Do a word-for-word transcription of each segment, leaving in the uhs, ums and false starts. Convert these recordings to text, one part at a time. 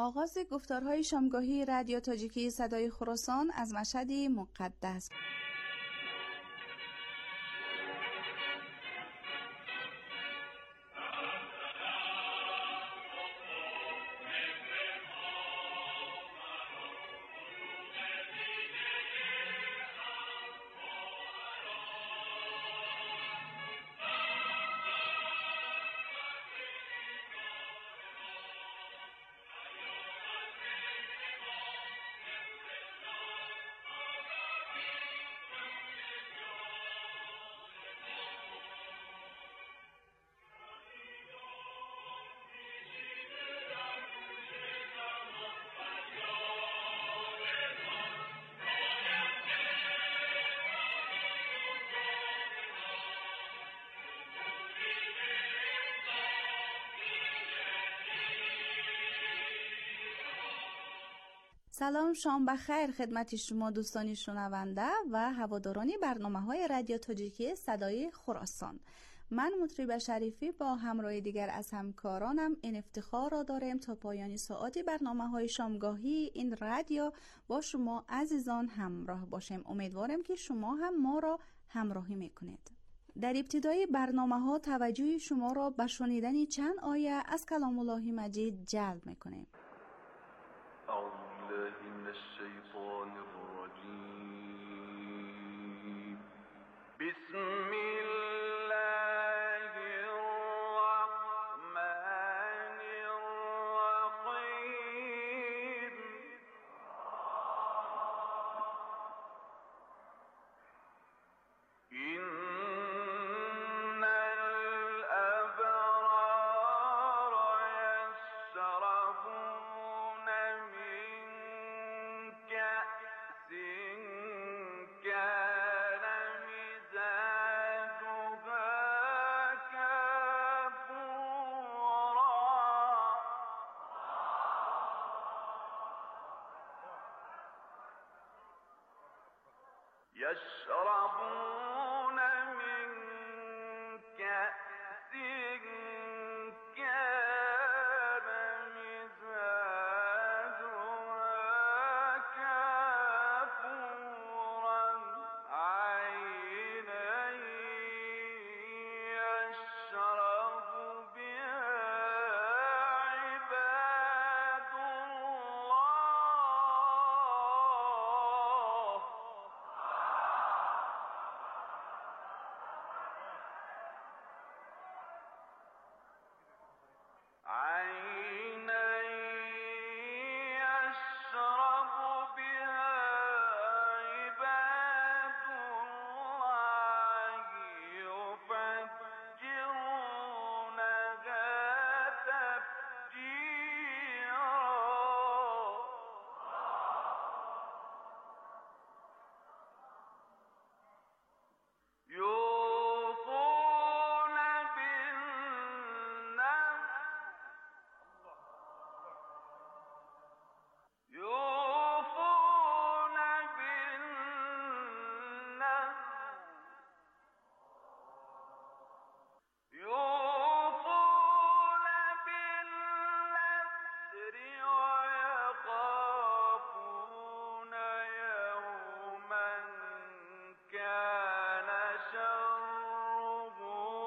آغاز گفتارهای شامگاهی رادیو تاجیکی صدای خراسان از مشهد مقدس. سلام، شام بخیر خدمت شما دوستانی شنونده و هوادارانی برنامه‌های رادیو تاجیکی صدای خراسان. من مطرب شریفی با همراه دیگر از همکارانم این افتخار را داریم تا پایان ساعتی برنامه‌های شامگاهی این رادیو با شما عزیزان همراه باشیم. امیدوارم که شما هم ما را همراهی میکنید. در ابتدای برنامه‌ها توجه شما را به شنیدن چند آیه از کلام الله مجید جلب میکنیم. بالله من الشيطان الرجيم بسم الله الرحمن الرحيم إن الأبرار يشربون كأس كان مزاجها كافورا يشربون من كأس كان مزاجها عينا يشرب بها عباد الله عينا يشرب بها عباد الله يفجرونها تفجيرا يوفون بالنذر يوفون بالنذر يوفون بالنذر ويخافون يوما كان شره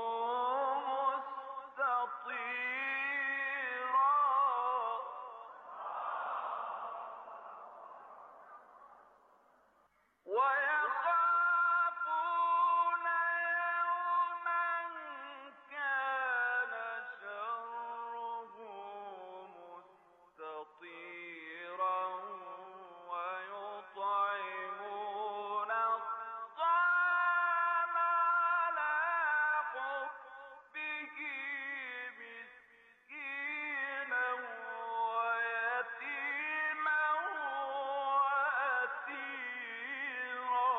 مستطيرا ويخافون يوما كان شره مستطيرا ويطعمون الطعام على حبه مسكينا ويتيما وأسيرا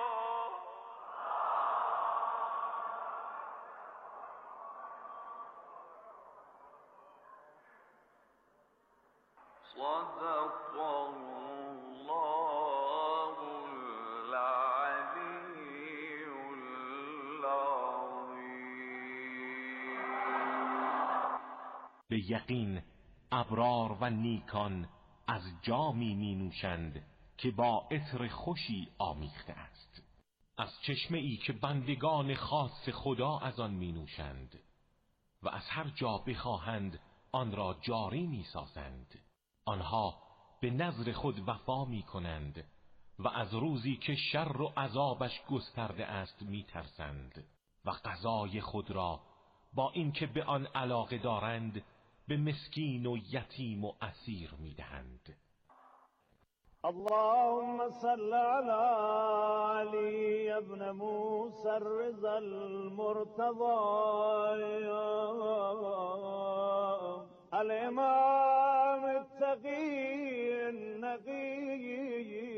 صدق الله العلي العظيم. به یقین ابرار و نیکان از جامی می نوشند که با عطر خوشی آمیخته است، از چشمه ای که بندگان خاص خدا از آن می نوشند و از هر جا بخواهند آن را جاری می سازند. آنها به نذر خود وفا می کنند و از روزی که شر و عذابش گسترده است می ترسند و غذای خود را با اینکه به آن علاقه دارند به مسکین و یتیم و اسیر می دهند. اللهم صل على علي ابن موسى الرضا المرتضى الإمام التقي النقي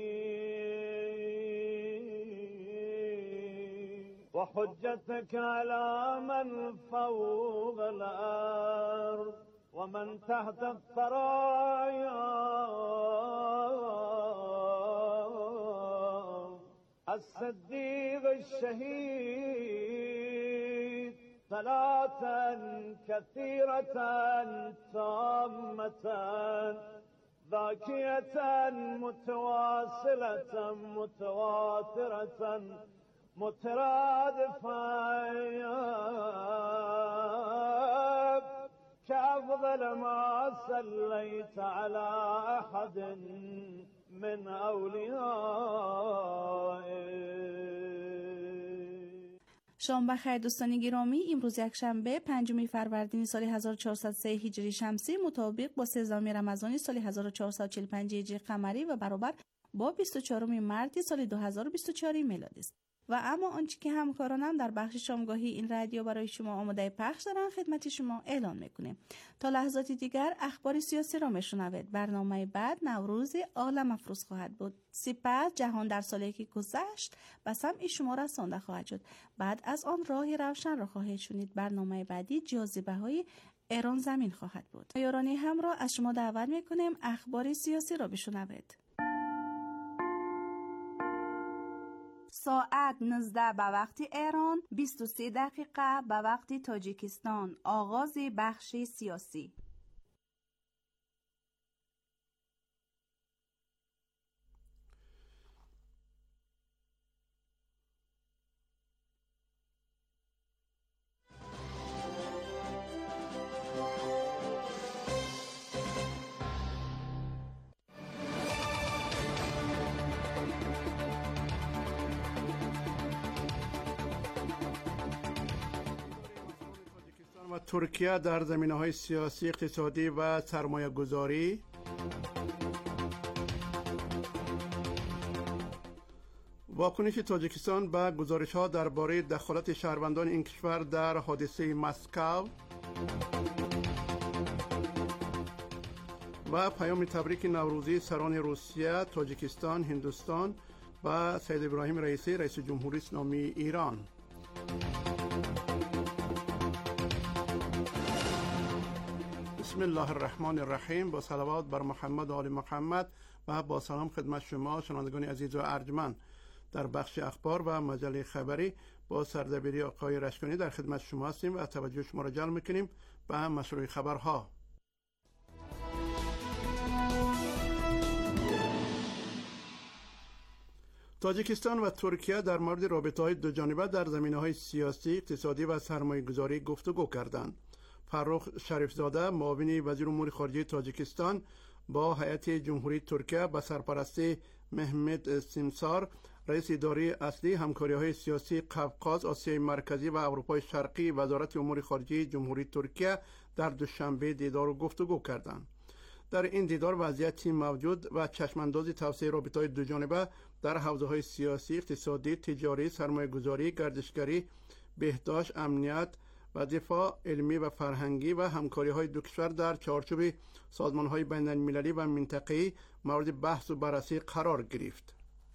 وحجتك على من فوق الأرض ومن تحت الثرايا الصديق الشهيد صلاة كثيرة تامة ذاكية متواصلة متواترة مترادفة كأفضل ما صليت على أحد من أوليائه. شام بخیر دوستان گرامی، امروز یک شنبه پنجم فروردین سال هزار و چهارصد و سه هجری شمسی مطابق با سوم رمضان سال هزار و چهارصد و چهل و پنج هجری قمری و برابر با بیست و چهارم مارس سال دو هزار و بیست و چهار میلادی است. و اما آنچه که همکارانم در بخش شامگاهی این رادیو برای شما آماده پخش دارن خدمت شما اعلان میکنیم. تا لحظاتی دیگر اخبار سیاسی را میشنوید. برنامه بعد نوروز عالم افروز خواهد بود. سپس جهان در سالی که گذشت به سمع شما رسانده خواهد شد. بعد از آن راه روشن را خواهید شنید. برنامه بعدی جاذبه های ایران زمین خواهد بود. یارانی هم را از شما دعوت میکنیم اخبار سیاسی را بشنوید. ساعت نوزده به وقت ایران، بیست و سه دقیقه به وقت تاجیکستان. آغاز بخش سیاسی. و ترکیه در زمینه‌های سیاسی، اقتصادی و سرمایه گذاری. واکنش تاجیکستان به گزارش‌ها درباره دخالت شهروندان این کشور در حادثه مسکو و پیام تبریک نوروزی سران روسیه، تاجیکستان، هندوستان و سید ابراهیم رئیسی رئیس جمهوری اسلامی ایران. بسم الله الرحمن الرحیم. با صلوات بر محمد و آل محمد و با سلام خدمت شما شنوندگان عزیز و ارجمند. در بخش اخبار و مجله خبری با سردبیری آقای رشکانی در خدمت شما هستیم و توجه شما را جلب می‌کنیم به مشروع خبرها. تاجیکستان و ترکیه در مورد رابطه‌های دو جانبه در زمینه‌های سیاسی، اقتصادی و سرمایه‌گذاری گفتگو کردند. فرخ شریفزاده، معاون وزیر امور خارجه تاجیکستان، با هیئت جمهوری ترکیه به سرپرستی محمد سیمسار، رئیس اداره اصلی همکاری‌های سیاسی قفقاز، آسیای مرکزی و اروپای شرقی وزارت امور خارجه جمهوری ترکیه در دوشنبه دیدار و گفتگو کردند. در این دیدار وضعیتی موجود و چشمانداز توسعه رابطه‌های دو جانبه در حوزه‌های سیاسی، اقتصادی، تجاری، سرمایه‌گذاری، گردشگری، بهداشت، امنیت و دفاع، علمی و فرهنگی و همکاری‌های دو کشور در چارچوب سازمان‌های بین‌المللی و منطقه‌ای مورد بحث و بررسی قرار گرفت.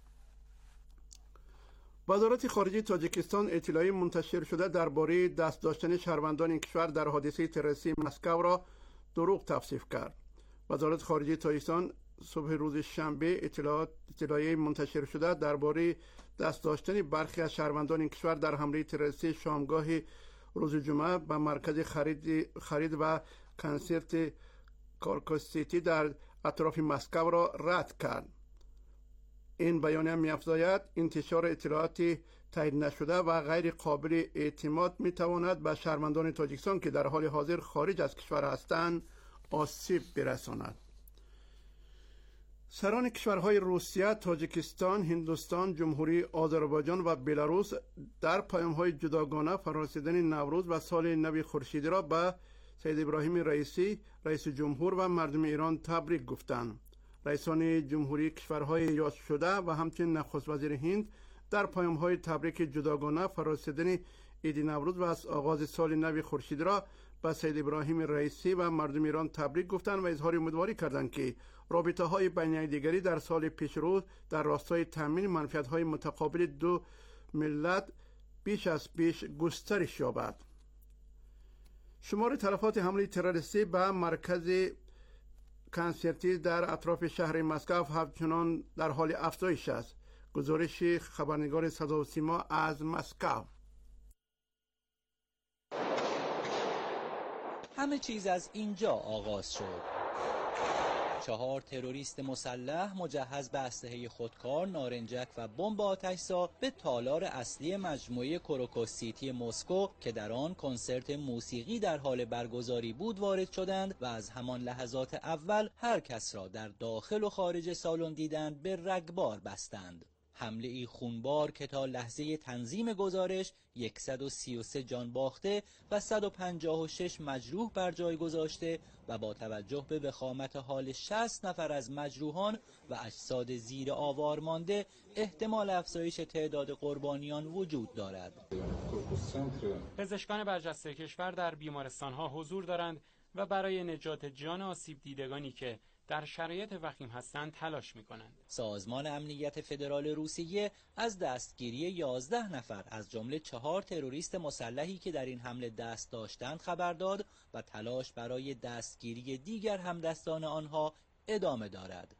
وزارت خارجه تاجیکستان اطلاعی منتشر شده درباره دست داشتن شهروندان این کشور در حادثه تروریستی مسکو را دروغ توصیف کرد. وزارت خارجه تاجیکستان صبح روز شنبه اطلاعات اطلاعی منتشر شده درباره دست داشتن برخی از شهروندان این کشور در حمله تروریستی شامگاه روز جمعه به مرکز خرید خرید و کنسرت کارکوسیتی در اطراف مسکو را رد کرد. این بیانیه می‌افزاید انتشار اطلاعات تایید نشده و غیر قابل اعتماد می‌تواند به شهروندان تاجیکستان که در حال حاضر خارج از کشور هستند آسیب برساند. سران کشورهای روسیه، تاجیکستان، هندوستان، جمهوری آذربایجان و بلاروس در پیام‌های جداگانه فرارسیدن نوروز و سال نو خورشیدی را به سید ابراهیم رئیسی، رئیس جمهور و مردم ایران تبریک گفتند. رئیسان جمهوری کشورهای یاد شده و همچنین نخست وزیر هند در پیام‌های تبریک جداگانه فرارسیدن عید نوروز و از آغاز سال نو خورشیدی را به سید ابراهیم رئیسی و مردم ایران تبریک گفتند و اظهار امیدواری کردند که رابطه‌های بین‌المللی در سال پیشرو در راستای تامین منفعت‌های متقابل دو ملت بیش از پیش گسترش یابد. شمار تلفات حمله تروریستی به مرکز کنسرتی در اطراف شهر مسکو همچنان در حال افزایش است. گزارش خبرنگار صدا و سیما از مسکو. همه چیز از اینجا آغاز شد. چهار تروریست مسلح مجهز به اسلحه خودکار، نارنجک و بمب آتش‌زا به تالار اصلی مجموعه کروکوس سیتی مسکو که در آن کنسرت موسیقی در حال برگزاری بود وارد شدند و از همان لحظات اول هر کس را در داخل و خارج سالن دیدند به رگبار بستند. حمله ای خونبار که تا لحظه تنظیم گزارش صد و سی و سه جان باخته و صد و پنجاه و شش مجروح بر جای گذاشته و با توجه به وخامت حال شصت نفر از مجروحان و اجساد زیر آوار مانده احتمال افزایش تعداد قربانیان وجود دارد. پزشکان برجسته کشور در بیمارستان‌ها حضور دارند و برای نجات جان آسیب دیدگانی که در شرایط وخیم هستند تلاش می‌کنند. سازمان امنیت فدرال روسیه از دستگیری یازده نفر از جمله چهار تروریست مسلحی که در این حمله دست داشتند خبر داد و تلاش برای دستگیری دیگر همدستان آنها ادامه دارد.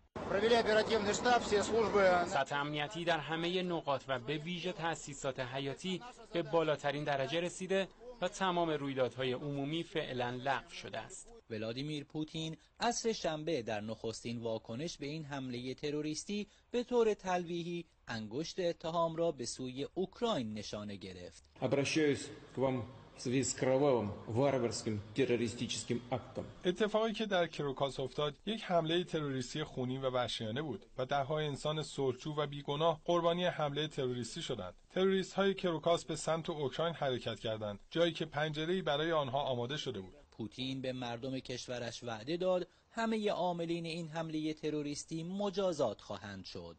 سطح امنیتی در همه نقاط و به ویژه تأسیسات حیاتی به بالاترین درجه رسیده و تمام رویدادهای عمومی فعلا لغو شده است. ولادیمیر پوتین عصر شنبه در نخستین واکنش به این حمله تروریستی به طور تلویحی انگشت اتهام را به سوی اوکراین نشانه گرفت. اتفاقی که در کروکاس افتاد یک حمله تروریستی خونین و وحشیانه بود و ده‌ها انسان صلحجو و بیگناه قربانی حمله تروریستی شدند. تروریست‌های کروکاس به سمت اوکراین حرکت کردند، جایی که پنجره‌ای برای آنها آماده شده بود. پوتین به مردم کشورش وعده داد همه عاملین این حمله تروریستی مجازات خواهند شد.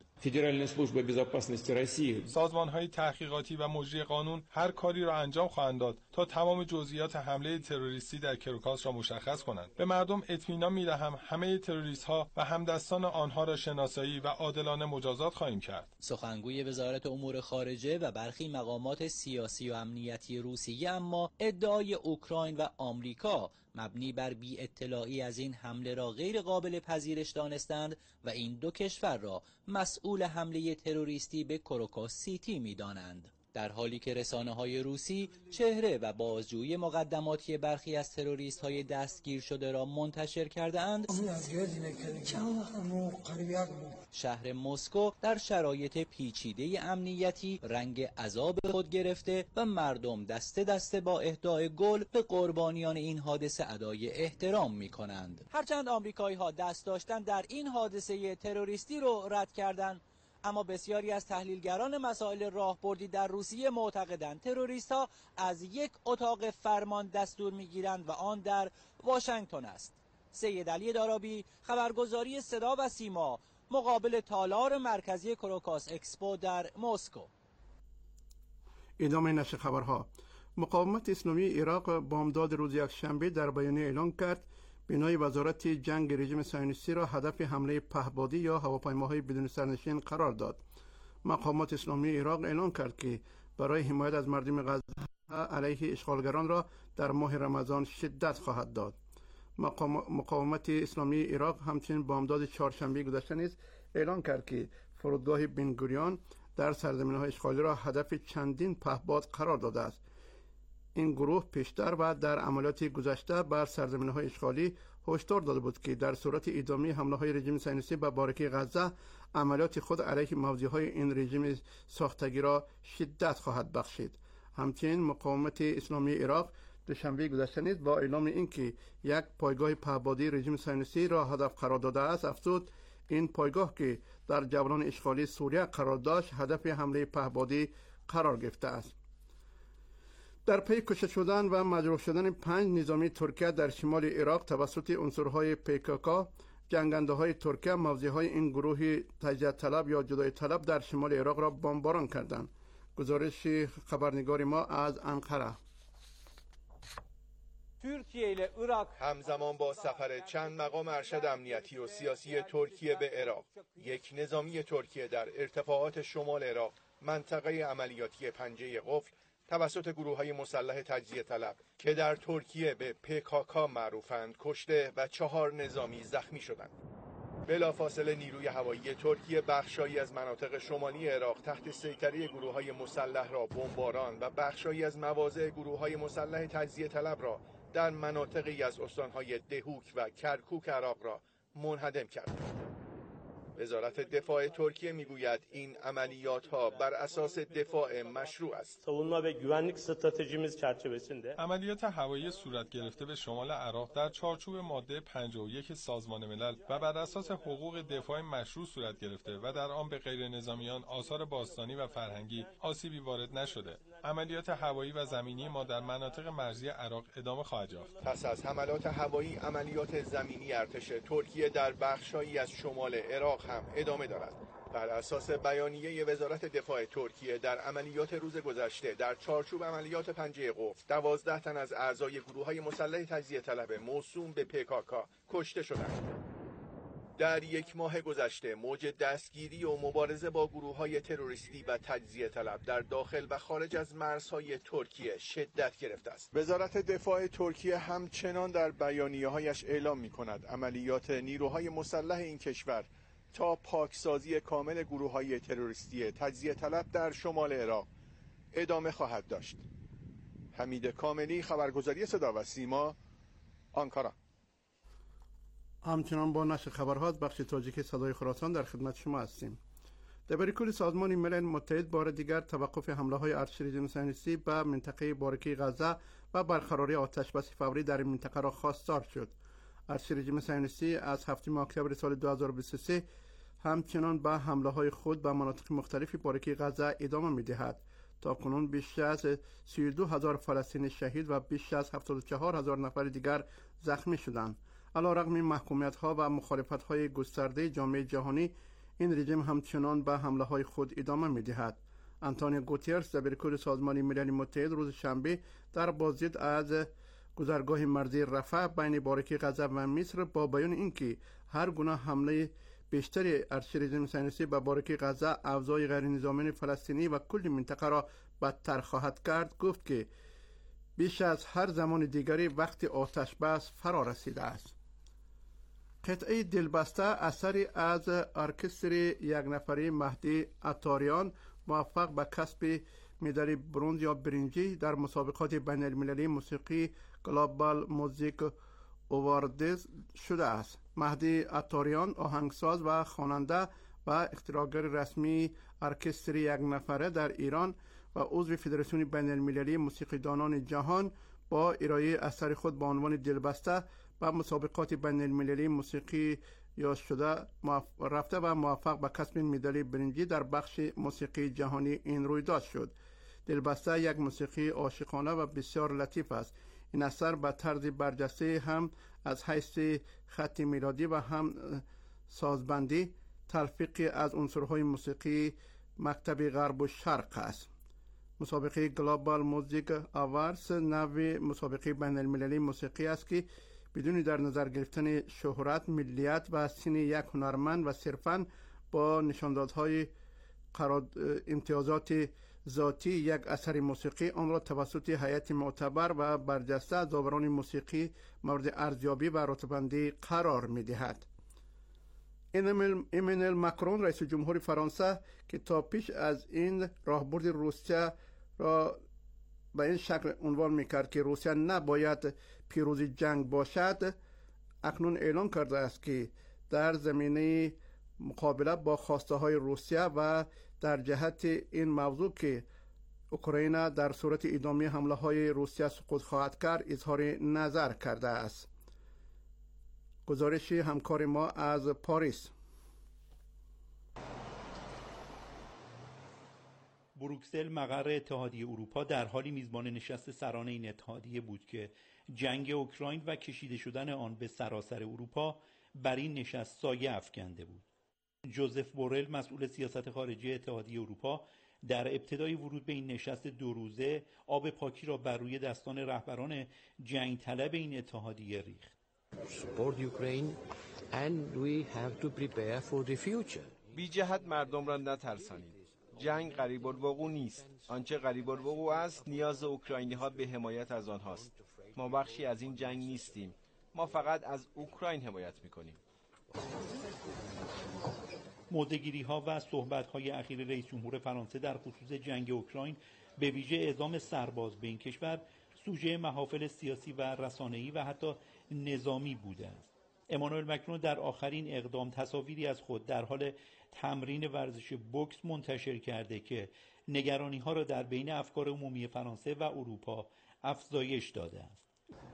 سازمان‌های تحقیقاتی و مجری قانون هر کاری را انجام خواهند داد تا تمام جزئیات حمله تروریستی در کروکاس را مشخص کنند. به مردم اطمینان می‌دهم همه تروریست‌ها و همدستان آنها را شناسایی و عادلانه مجازات خواهیم کرد. سخنگوی وزارت امور خارجه و برخی مقامات سیاسی و امنیتی روسیه اما ادعای اوکراین و آمریکا مبنی بر بی اطلاعی از این حمله را غیر قابل پذیرش دانستند و این دو کشور را مسئول حمله تروریستی به کروکوس سیتی می دانند. در حالی که رسانه‌های روسی چهره و بازجویی مقدماتی برخی از تروریست‌های دستگیر شده را منتشر کرده‌اند، شهر مسکو در شرایط پیچیده امنیتی رنگ عذاب خود گرفته و مردم دسته دسته با اهدای گل به قربانیان این حادثه ادای احترام می‌کنند. هرچند آمریکایی‌ها دست داشتن در این حادثه تروریستی رو رد کردند، اما بسیاری از تحلیلگران مسائل راهبردی در روسیه معتقدند تروریست‌ها از یک اتاق فرمان دستور می‌گیرند و آن در واشنگتن است. سید علی دارابی، خبرگزاری صدا و سیما، مقابل تالار مرکزی کروکاس اکسپو در مسکو. ادامه نشر خبرها. مقاومت اسلامی عراق بامداد روز یکشنبه در بیانیه اعلام کرد بنای وزارت جنگ رژیم صهیونیستی را هدف حمله پهپادی یا هواپیماهای بدون سرنشین قرار داد. مقامات اسلامی عراق اعلام کرد که برای حمایت از مردم غزه علیه اشغالگران را در ماه رمضان شدت خواهد داد. مقاومت اسلامی عراق همچنین بامداد چهارشنبه گذشته نیز اعلام کرد که فرودگاه بن گوریون در سرزمین‌های اشغالی را هدف چندین پهپاد قرار داده است. این گروه پیشتر و در عملیات گذشته بر سرزمین‌های اشغالی هشدار داده بود که در صورت ادامه حمله‌های رژیم صهیونیستی به باریکه غزه، عملیات خود علیه موضوعهای این رژیم ساختگی را شدت خواهد بخشید. همچنین مقاومت اسلامی عراق دوشنبه گذشته نیز با اعلام اینکه یک پایگاه پهپادی رژیم صهیونیستی را هدف قرار داده است افزود این پایگاه که در جولان اشغالی سوریه قرار داشت هدف حمله پهپادی قرار گرفته است. در پی کشته شدن و مجروح شدن پنج نظامی ترکیه در شمال عراق توسط عنصرهای پیکاکا، جنگنده‌های ترکیه موضعهای این گروه تجزیه طلب یا جدایی طلب در شمال عراق را بمباران کردند. گزارش خبرنگار ما از انقره. ترکیه ile Irak همزمان با سفر چند مقام ارشد امنیتی و سیاسی ترکیه به عراق، یک نظامی ترکیه در ارتفاعات شمال عراق، منطقه عملیاتی پنجه قفل، توسط گروه‌های مسلح تجزیه طلب که در ترکیه به پیکاکا معروفند کشته و چهار نظامی زخمی شدند. بلافاصله نیروی هوایی ترکیه بخشایی از مناطق شمالی عراق تحت سیطره گروه‌های مسلح را بمباران و بخشایی از مواضع گروه‌های مسلح تجزیه طلب را در مناطقی از استان‌های دهوک و کرکوک عراق را منهدم کرد. وزارت دفاع ترکیه میگوید این عملیات ها بر اساس دفاع مشروع است. savunma ve güvenlik stratejimiz çerçevesinde عملیات هوایی صورت گرفته به شمال عراق در چارچوب ماده پنجاه و یک سازمان ملل و بر اساس حقوق دفاع مشروع صورت گرفته و در آن به غیر نظامیان آثار باستانی و فرهنگی آسیبی وارد نشده. عملیات هوایی و زمینی ما در مناطق مرزی عراق ادامه خواهد یافت. پس از حملات هوایی، عملیات زمینی ارتش ترکیه در بخشایی از شمال عراق هم ادامه دارد. بر اساس بیانیه وزارت دفاع ترکیه در عملیات روز گذشته در چارچوب عملیات پنجه قفل، دوازده تن از اعضای گروه‌های مسلح تجزیه طلب موسوم به پیکاکا کشته شدند. در یک ماه گذشته موج دستگیری و مبارزه با گروه‌های تروریستی و تجزیه طلب در داخل و خارج از مرزهای ترکیه شدت گرفته است. وزارت دفاع ترکیه همچنان در بیانیه‌هایش اعلام می‌کند عملیات نیروهای مسلح این کشور تا پاکسازی کامل گروه‌های تروریستی تجزیه طلب در شمال عراق ادامه خواهد داشت. حمید کاملی، خبرگزاری صدا و سیما، آنکارا. همچنان با نشر خبرها از بخش تاجیک صدای خراسان در خدمت شما هستیم. در کل سازمان ملل متحد بار دیگر توقف حمله های ارتش رژیم صهیونیستی به منطقه باریکه غزه و برقراری آتش بس فوری در این منطقه را خواستار شد. ارتش رژیم صهیونیستی از هفتم اکتبر سال دو هزار و بیست و سه همچنان به حمله های خود به مناطق مختلفی باریکه غزه ادامه می‌دهد. تا کنون بیش از سی و دو هزار فلسطینی شهید و بیش از هفتاد و چهار هزار نفر دیگر زخمی شدند. علیرغم محکومیت‌ها و مخالفت‌های گسترده جامعه جهانی، این رژیم همچنان به حمله‌های خود ادامه می‌دهد. آنتونیو گوترس دبیرکل سازمان ملل متحد روز شنبه در بازدید از گذرگاه مرزی رفح بین باریکه غزه و مصر با بیان اینکه هر گونه حمله بیشتری ارتش رژیم صهیونیستی به باریکه غزه اوضاع غیر نظامیان فلسطینی و کل منطقه را بدتر خواهد کرد، گفت که بیش از هر زمان دیگری وقت آتش بس فرا رسیده است. قطعه دلبسته اثری از ارکستر یک نفره مهدی عطاریان موفق به کسب مدال برنز یا برنجی در مسابقات بین المللی موسیقی گلوبال موزیک اواردز شده است. مهدی عطاریان آهنگساز و خواننده و اختراعگر رسمی ارکستر یک نفره در ایران و عضو فدراسیون بین المللی موسیقیدانان جهان با ارائه اثر خود با عنوان دلبسته به مسابقات بین المللی موسیقی یا شده رفته و موفق به کسب مدال برنجی در بخش موسیقی جهانی این رویداد شد. دلبسته یک موسیقی عاشقانه و بسیار لطیف است. این اثر به طرز برجسته هم از حیث خط میلادی و هم سازبندی تلفیقی از عنصرهای موسیقی مکتب غرب و شرق است. مسابقه گلوبال موزیک آوارز نوع مسابقه بین المللی موسیقی است که بدون در نظر گرفتن شهرت، ملیت و سن یک هنرمند و صرفاً با نشاندادهای امتیازات ذاتی یک اثر موسیقی آن را توسط هیئت معتبر و برجسته از داوران موسیقی مورد ارزیابی و رتبه‌بندی قرار می‌دهد. ایمانوئل ماکرون رئیس جمهور فرانسه که تا پیش از این راهبرد روسیه را به این شکل عنوان می‌کرد که روسیه نباید پیروز جنگ باشد، اکنون اعلام کرده است که در زمینه مقابله با خواسته های روسیه و در جهت این موضوع که اوکراین در صورت ادامه حمله های روسیه سقوط خواهد کرد اظهار نظر کرده است. گزارش همکار ما از پاریس. بروکسل مقر اتحادیه اروپا در حالی میزبان نشست سران این اتحادیه بود که جنگ اوکراین و کشیده شدن آن به سراسر اروپا بر این نشست سایه افکنده بود. جوزف بورل مسئول سیاست خارجی اتحادیه اروپا در ابتدای ورود به این نشست دو روزه آب پاکی را بر روی دستان رهبران جنگ طلب این اتحادیه ریخت. Support Ukraine and we have to prepare for the future. بی جهت مردم را نترسانید. جنگ قریب الوقوع نیست. آنچه قریب الوقوع است نیاز اوکراینی ها به حمایت از آنهاست. ما بخشی از این جنگ نیستیم. ما فقط از اوکراین حمایت می‌کنیم. موضع‌گیری ها و صحبت های اخیر رئیس جمهور فرانسه در خصوص جنگ اوکراین به ویژه اعزام سرباز به این کشور سوژه محافل سیاسی و رسانه‌ای و حتی نظامی بوده است. امانوئل مکرون در آخرین اقدام تصاویری از خود در حال تمرین ورزش بوکس منتشر کرده که نگرانی ها را در بین افکار عمومی فرانسه و اروپا افزایش داده است.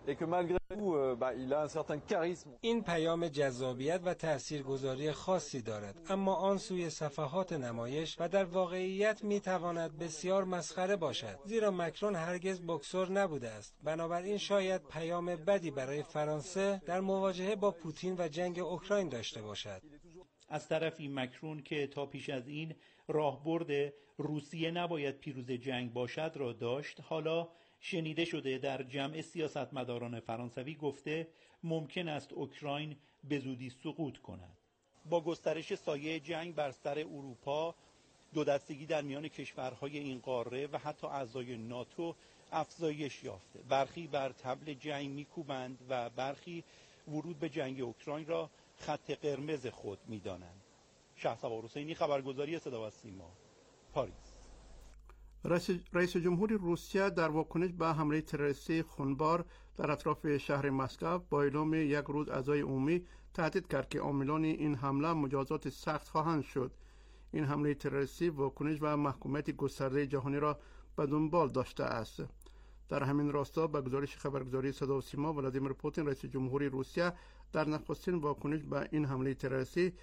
این پیام جذابیت و تاثیرگذاری خاصی دارد، اما آن سوی صفحات نمایش و در واقعیت میتواند بسیار مسخره باشد، زیرا مکرون هرگز بوکسور نبوده است. بنابراین شاید پیام بدی برای فرانسه در مواجهه با پوتین و جنگ اوکراین داشته باشد. از طرفی مکرون که تا پیش از این راهبرد روسیه نباید پیروز جنگ باشد را داشت، حالا شنیده شده در جمع سیاستمداران فرانسوی گفته ممکن است اوکراین به زودی سقوط کند. با گسترش سایه جنگ بر سر اروپا، دو دستگی در میان کشورهای این قاره و حتی اعضای ناتو افزایش یافته. برخی بر طبل جنگ میکوبند و برخی ورود به جنگ اوکراین را خط قرمز خود میدانند. شهسوار حسینی، خبرگزاری صدا و سیما، پاریس. رئیس جمهور روسیه در واکنش به حمله تروریستی خونبار در اطراف شهر مسکو با اعلام یک روز عزای عمومی تهدید کرد که عاملان این حمله مجازات سخت خواهند شد. این حمله تروریستی واکنش و محکومیت گسترده جهانی را به دنبال داشته است. در همین راستا به گزارش خبرگزاری صدا و سیما، ولادیمیر پوتین رئیس جمهوری روسیه در نخستین واکنش به این حمله تروریستی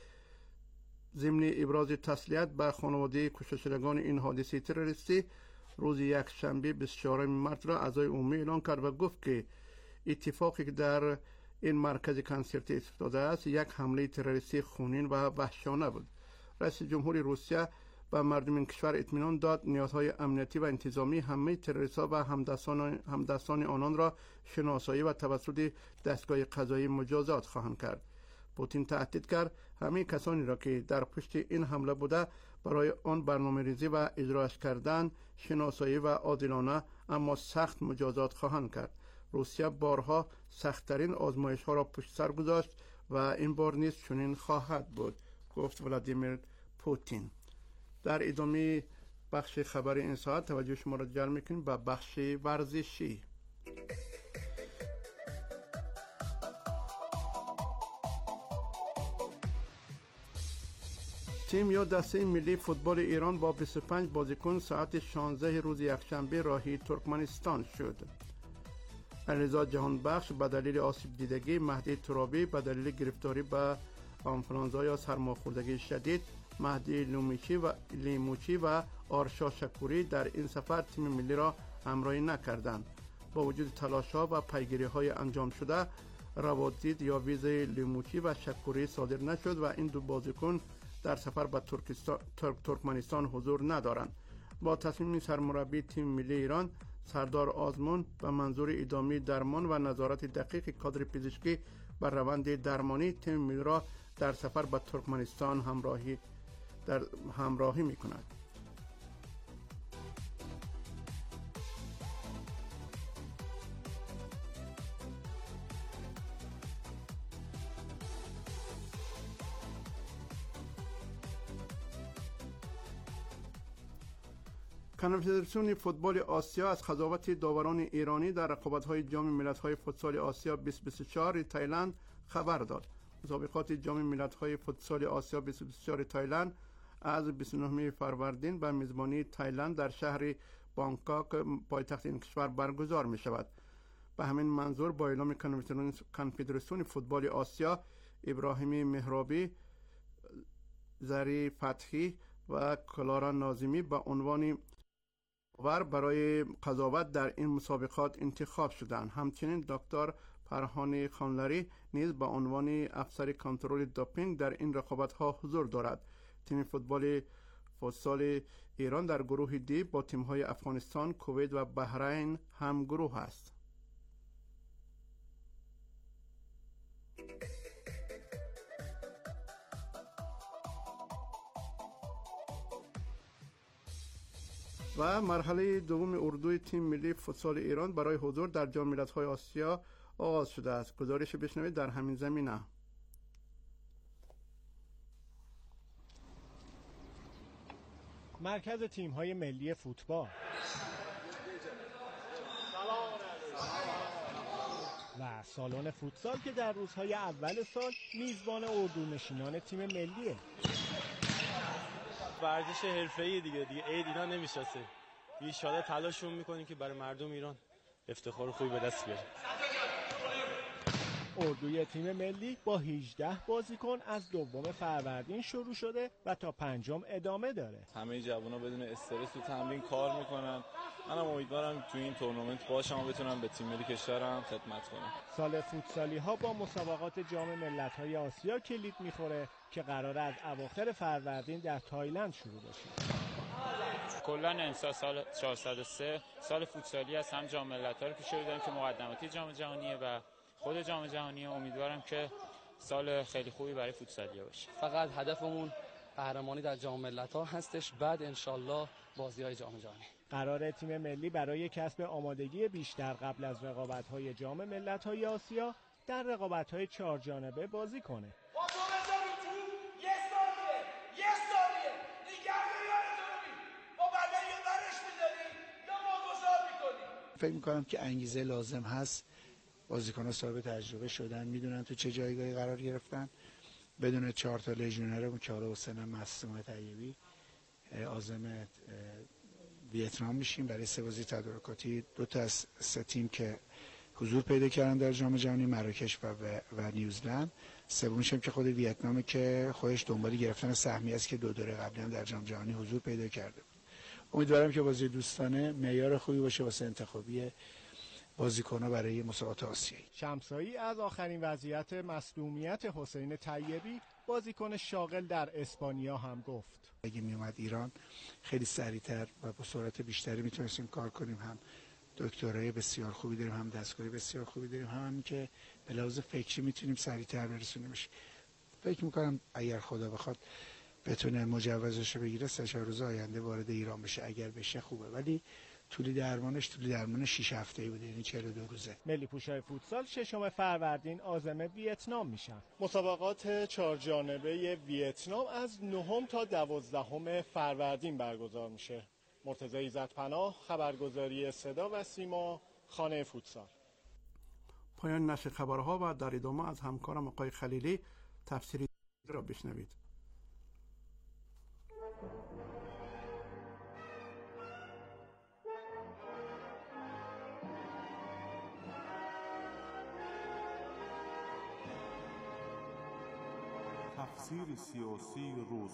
ضمن ابراز تسلیت به خانواده کشته شدگان این حادثه تروریستی روز یک شنبه بیست و چهارم مارس را عزای عمومی اعلان کرد و گفت که اتفاقی که در این مرکز کنسرتی افتاده است یک حمله تروریستی خونین و وحشیانه بود. رئیس جمهوری روسیه به مردم این کشور اطمینان داد نیازهای امنیتی و انتظامی همه تروریست‌ها و همدستان همدستان آنان را شناسایی و توسط دستگاه قضایی مجازات خواهند کرد. پوتین تهدید کرد همه کسانی را که در پشت این حمله بوده برای آن برنامه‌ریزی و اجراش کردن شناسایی و عادلانه اما سخت مجازات خواهند کرد. روسیه بارها سخت‌ترین آزمایش‌ها را پشت سر گذاشت و این بار نیز چنین خواهد بود، گفت ولادیمیر پوتین. در ادامه بخش خبر این ساعت توجه شما را جلب می‌کنیم به بخش ورزشی. تیم یا دسته ملی فوتبال ایران با بیست و پنج بازیکن ساعت شانزده روز یکشنبه راهی ترکمنستان شد. علیرضا جهانبخش به دلیل آسیب دیدگی، مهدی ترابی به دلیل گرفتاری به آنفلانزا یا سرماخوردگی شدید، مهدی لومیچی و لیموچی و آرشا شکوری در این سفر تیم ملی را همراهی نکردند. با وجود تلاش‌ها و پیگیری‌های انجام شده، روادید یا ویز لیموچی و شکوری صادر نشد و این دو بازیکن در سفر به ترکمنستان حضور ندارند. با تصمیم سرمربی تیم ملی ایران سردار آزمون به منظور ادامه درمان و نظارت دقیق کادر پزشکی بر روند درمانی تیم ملی را در سفر به ترکمنستان همراهی در همراهی می‌کند. کنفدراسیون فوتبال آسیا از قضاوت داوران ایرانی در رقابت‌های جام ملت‌های فوتسال آسیا بیست و بیست و چهار تایلند خبر داد. مسابقات جام ملت‌های فوتسال آسیا بیست و چهار تایلند از بیست و نه فروردین به میزبانی تایلند در شهر بانکوک پایتخت این کشور برگزار می شود. به همین منظور با اعلام کنفدراسیون فوتبال آسیا، ابراهیم مهرابی، زری فتحی و کلارا ناظمی به عنوان ور برای قضاوت در این مسابقات انتخاب شدند. همچنین دکتر فرهان خانلری نیز به عنوان افسر کنترل دوپینگ در این رقابت‌ها حضور دارد. تیم فوتبال فوتسال ایران در گروه دی با تیم‌های افغانستان، کویت و بحرین هم گروه است. و مرحله دوم اردوی تیم ملی فوتسال ایران برای حضور در جام ملت‌های آسیا آغاز شده است. گزارش بشنوید در همین زمینه. مرکز تیم‌های ملی فوتبال و سالن فوتسال که در روزهای اول سال میزبان اردونشینان تیم ملیه. ورزش حرفه‌ای دیگه دیگه عید اینا نمیشناسه. ان شاءالله تلاشمون میکنیم که برای مردم ایران افتخار خوبی به دست بیاریم. اردوی تیم ملی با هجده بازیکن از دوم فروردین شروع شده و تا پنجم ادامه داره. همه جوونا بدون استرس تو تمرین کار میکنن. منم امیدوارم تو این تورنمنت باشم و بتونم به تیم ملی کشورم خدمت کنم. سال فوتسالی ها با مسابقات جام ملت‌های آسیا کلید میخوره که قراره از اواخر فروردین در تایلند شروع بشه. کلا امسال سال چهارصد و سه سال فوتسالی است. هم جام ملت‌ها رو پیش رو داریم که مقدماتی جام جهانیه و خود جام جهانی. امیدوارم که سال خیلی خوبی برای فوتسالیا باشه. فقط هدفمون قهرمانی در جام ملت‌ها هستش، بعد انشالله بازی‌های جام جهانی. قرار تیم ملی برای کسب آمادگی بیشتر قبل از رقابت‌های جام ملت‌های آسیا در رقابت‌های چهار جانبه بازی کنه. فکر می‌کنم که انگیزه لازم هست. بازیکن‌ها صاحب تجربه شدن، میدونن تو چه جایگاهی قرار گرفتن. بدون چهار تا لژیونرمون که حالا حسین معصوم طیبی عازم ویتنام میشیم برای سه بازی تدارکاتی. دو تا از سه تیم که حضور پیدا کردن در جام جهانی، مراکش و و نیوزلند. سومیش هم که خود ویتنام که خودش دنبال گرفتن سهمیه است که دو دوره قبلی هم در جام جهانی حضور پیدا کرده. امیدوارم که بازی دوستانه معیار خوبی باشه واسه انتخابی بازیکن‌ها برای مسابقات آسیایی. شمسایی از آخرین وضعیت مصدومیت حسین طیبی بازیکن شاغل در اسپانیا هم گفت. اگه می اومد ایران خیلی سریعتر و با سرعت بیشتری میتونستیم کار کنیم. هم دکترای بسیار خوبی داریم، هم دستگاه بسیار خوبی داریم، هم, هم که به لحاظ فکری میتونیم سریعتر برسونیمش. فکر میکنم اگر خدا بخواد بتونه مجوزش رو بگیره سه چهار روز آینده وارد ایران بشه. اگر بشه خوبه، ولی طولی درمانش طولی درمان شش هفته‌ای بوده، یعنی چهل و دو روزه. ملی پوشای فوتسال ششم فروردین عازم ویتنام میشن. مسابقات چهار جانبه ویتنام از نهم تا دوازدهم فروردین برگزار میشه. مرتضی عزت‌پناه، خبرگزاری صدا و سیما، خانه فوتسال. پایان نشر خبرها و در ادامه از همکارم آقای خلیلی تفسیری را بشنوید. تفسیر سیاسی روز.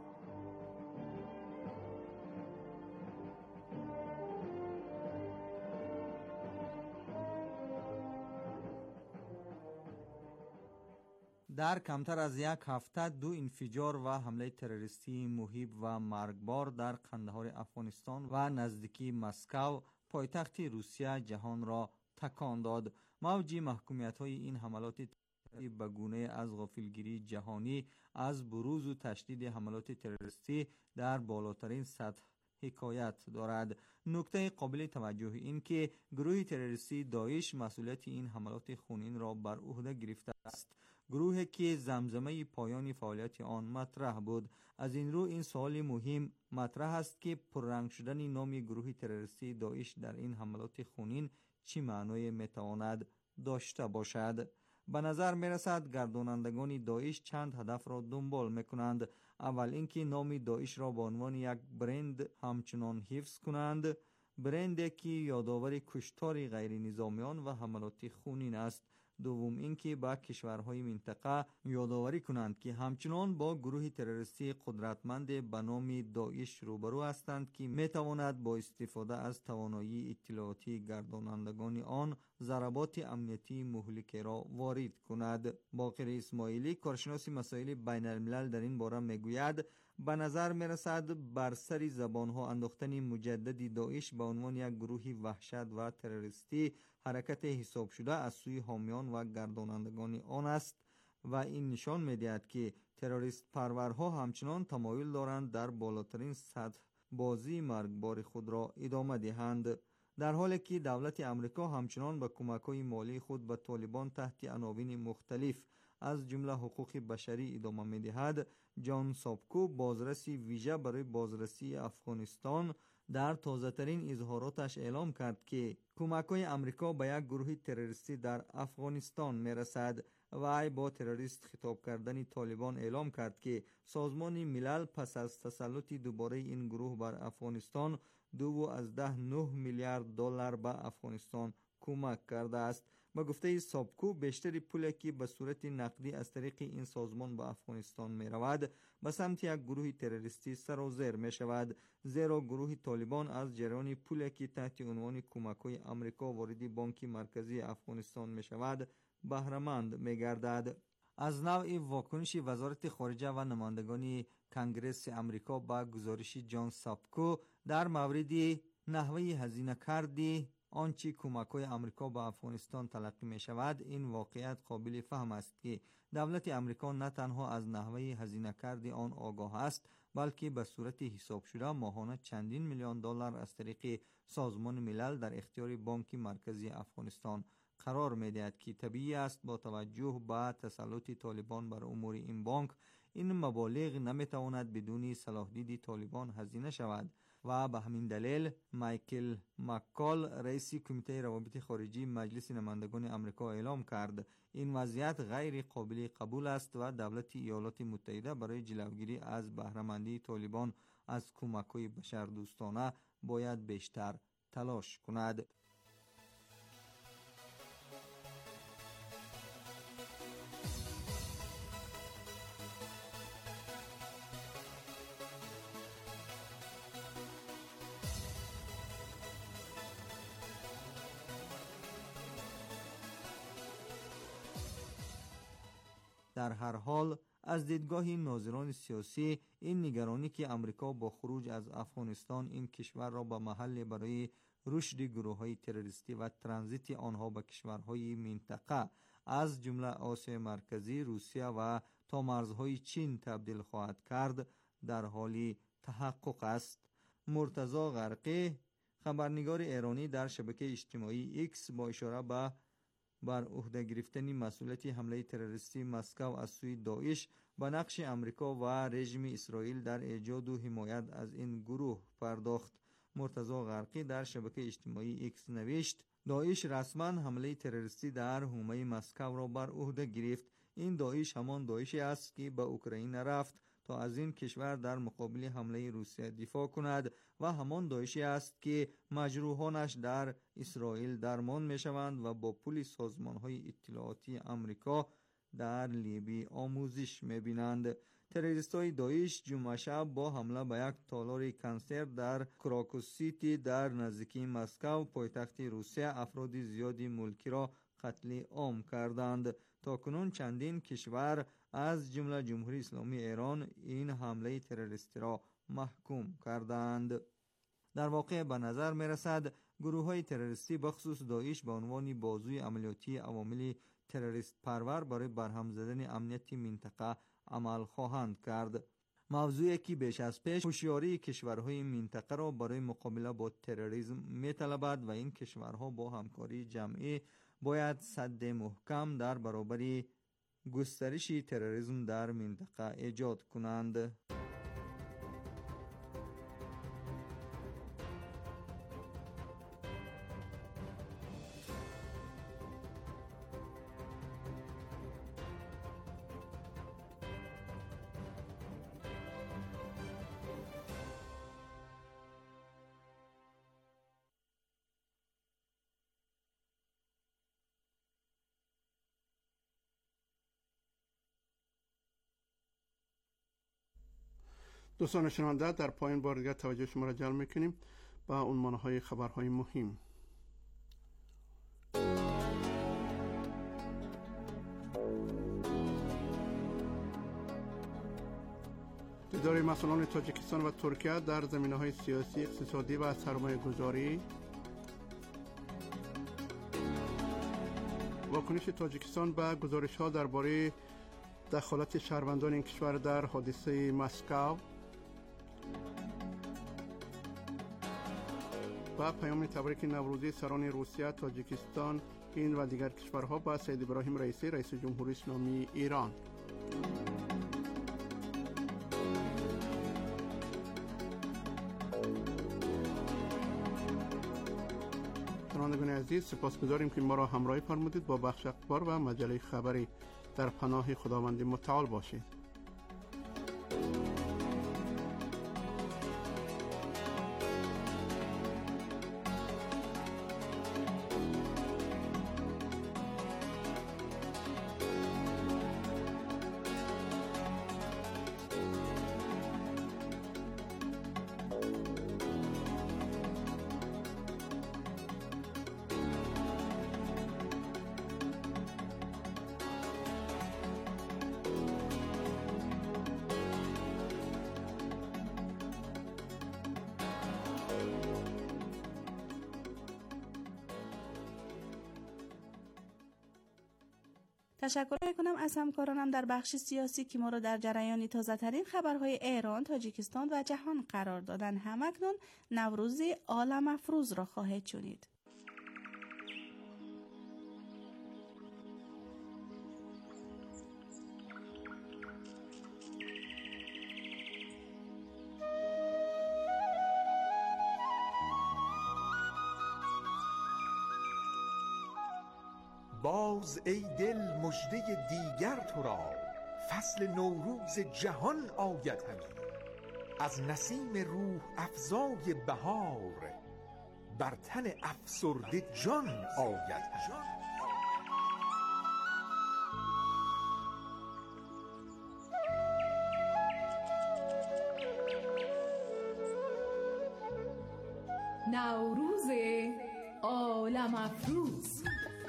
در کمتر از یک هفته دو انفجار و حمله تروریستی مهیب و مرگبار در قندهار افغانستان و نزدیکی مسکو پایتخت روسیه جهان را تکان داد. موج محکومیت‌های این حملات به گونه از غافلگیری جهانی از بروز و تشدید حملات تروریستی در بالاترین سطح حکایت دارد. نکته قابل توجه این که گروه تروریستی داعش مسئولیت این حملات خونین را بر عهده گرفته است، گروهی که زمزمه پایان فعالیت آن مطرح بود. از این رو این سوال مهم مطرح است که پررنگ شدن نام گروه تروریستی داعش در این حملات خونین چه معنی میتواند داشته باشد؟ به نظر می رسد گردانندگان داعش چند هدف را دنبال می کنند. اول اینکه نام داعش را به عنوان یک برند همچنان حفظ کنند، برندی که یادآور کشتار غیر نظامیان و حملات خونین است. دوم اینکه با کشورهای منطقه یادآوری کنند که همچنان با گروه تروریستی قدرتمند به نام داعش روبرو هستند که می تواند با استفاده از توانایی اطلاعاتی گردانندگان آن ضربات امنیتی مهلک را وارد کند. باقر اسماعیلی، کارشناس مسائل بین الملل، در این باره می گوید به نظر می رسد بر سر زبانها انداختن مجددی داعش به عنوان یک گروه وحشت و تروریستی حرکت حساب شده از سوی حامیان و گردانندگان آن است و این نشان می دهد که تروریست پرورها همچنان تمایل دارند در بالاترین سطح بازی مرگبار خود را ادامه دهند. در حالی که دولت امریکا همچنان به کمک‌های مالی خود به طالبان تحت عناوین مختلف از جمله حقوق بشری ادامه می‌دهد، جان سابکو، بازرسی ویژه برای بازرسی افغانستان، در تازه‌ترین اظهاراتش اعلام کرد که کمک‌های امریکا به یک گروه تروریستی در افغانستان می‌رسد و ای با تروریست خطاب کردن طالبان اعلام کرد که سازمان ملل پس از تسلط دوباره این گروه بر افغانستان دو و از ده نه میلیارد دلار به افغانستان کمک کرده است. با گفته سابکو، بیشتر پولی که به صورت نقدی از طریق این سازمان به افغانستان می رود به سمت یک گروه تروریستی سرازیر می شود، زیرا گروه طالبان از جریان پولی که تحت عنوان کمک‌های امریکا وارد بانک مرکزی افغانستان می شود بهره‌مند می گردد. از نوع واکنش وزارت خارجه و نمایندگان کنگره امریکا با گزارش جان سابکو در مورد نحوه هزینه کردی آنچه کمک‌های امریکا به افغانستان تلقی می شود، این واقعیت قابل فهم است که دولت امریکا نه تنها از نحوه هزینه کردی آن آگاه است، بلکه به صورت حساب شده ماهانه چندین میلیون دلار از طریق سازمان ملل در اختیار بانک مرکزی افغانستان قرار می دهد که طبیعی است با توجه به تسلط طالبان بر امور این بانک این مبالغ نمی تواند بدون صلاح دید طالبان هزینه شود و به همین دلیل مایکل مکال، رئیس کمیته روابط خارجی مجلس نمایندگان امریکا اعلام کرد این وضعیت غیر قابل قبول است و دولت ایالات متحده برای جلوگیری از بهره‌مندی طالبان از کمک‌های بشردوستانه باید بیشتر تلاش کند. در هر حال از دیدگاه ناظران سیاسی این نگرانی که امریکا با خروج از افغانستان این کشور را به محل برای رشد گروه‌های تروریستی و ترانزیت آنها به کشورهای منطقه از جمله آسیا مرکزی، روسیه و تا مرزهای چین تبدیل خواهد کرد در حال تحقق است. مرتضی غرقی، خبرنگار ایرانی، در شبکه اجتماعی ایکس با اشاره به بر عهده گرفتن مسئولیت حمله تروریستی مسکو از سوی داعش به نقش امریکا و رژیم اسرائیل در ایجاد و حمایت از این گروه پرداخت. مرتضی غرقی در شبکه اجتماعی ایکس نوشت داعش رسما حمله تروریستی در حومه مسکو را بر عهده گرفت. این داعش همان داعشی است که به اوکراین رفت تا از این کشور در مقابل حمله روسیه دفاع کند و همان داعشی است که مجروحانش در اسرائیل درمان می شوند و با پول سازمان‌های اطلاعاتی امریکا در لیبی آموزش می بینند. تروریست‌های داعش جمعه شب با حمله به یک تالار کنسرت در کراکوس سیتی در نزدیکی مسکو پایتخت روسیه افراد زیادی ملکی را قتل عام کردند. تاکنون چندین کشور از جمله جمهوری اسلامی ایران این حمله تروریستی را محکوم کردند. در واقع به نظر می رسد گروه های تروریستی بخصوص داعش به عنوان بازوی عملیاتی عوامل تروریست پرور برای برهم زدن امنیت منطقه عمل خواهند کرد. موضوعی که بیش از پیش هوشیاری کشورهای منطقه را برای مقابله با تروریسم می طلبد و این کشورها با همکاری جمعی باید سد محکم در برابر گسترش تروریسم در منطقه ایجاد کنند. دوستان شنونده، در پایان بار دیگر توجه شما را جلب می‌کنیم به عنوان‌های خبرهای مهم. دیدار مسئولان تاجیکستان و ترکیه در زمینه‌های سیاسی، اقتصادی و سرمایه‌گذاری. واکنش تاجیکستان به گزارش‌ها درباره دخالت شهروندان این کشور در حادثه مسکو. و پیام تبریک نوروزی سران روسیه، تاجیکستان، هند و دیگر کشورها به سید ابراهیم رئیسی، رئیس جمهوری اسلامی ایران. شنوندگان عزیز، سپاسگزاریم که ما را همراهی فرمودید. با بخش اخبار و مجله خبری در پناه خداوند متعال باشید. تشکر میکنم از همکارانم در بخش سیاسی که ما را در جریان تازه ترین خبرهای ایران، تاجیکستان و جهان قرار دادن. همکنون نوروز عالم افروز را خواهید شنید. باز ای دل مژده دیگر تو را، فصل نوروز جهان آید همی. از نسیم روح افزای بهار، بر تن افسرده جان آید همی. نوروز عالم افروز.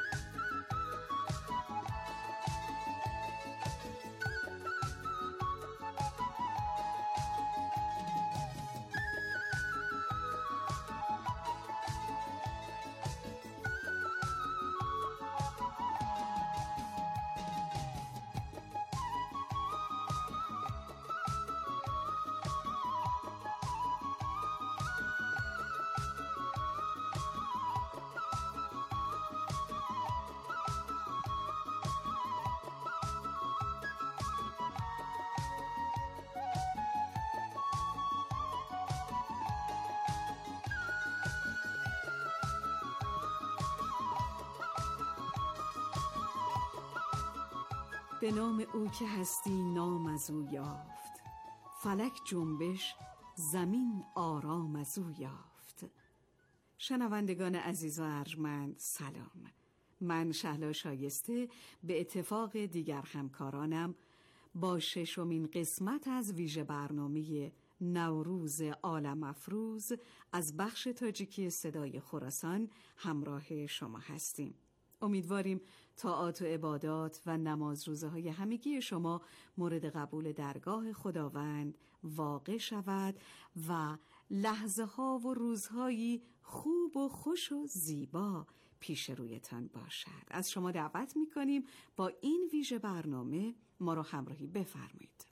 به نام او که هستی نام از او یافت، فلک جنبش زمین آرام از او یافت. شنوندگان عزیز و ارجمند سلام. من شهلا شایسته به اتفاق دیگر همکارانم با ششمین قسمت از ویژه برنامه نوروز عالم افروز از بخش تاجیکی صدای خراسان همراه شما هستیم. امیدواریم طاعات و عبادات و نماز روزه های همگی شما مورد قبول درگاه خداوند واقع شود و لحظه ها و روزهایی خوب و خوش و زیبا پیش رویتان باشد. از شما دعوت می‌کنیم با این ویژه برنامه ما را همراهی بفرمایید.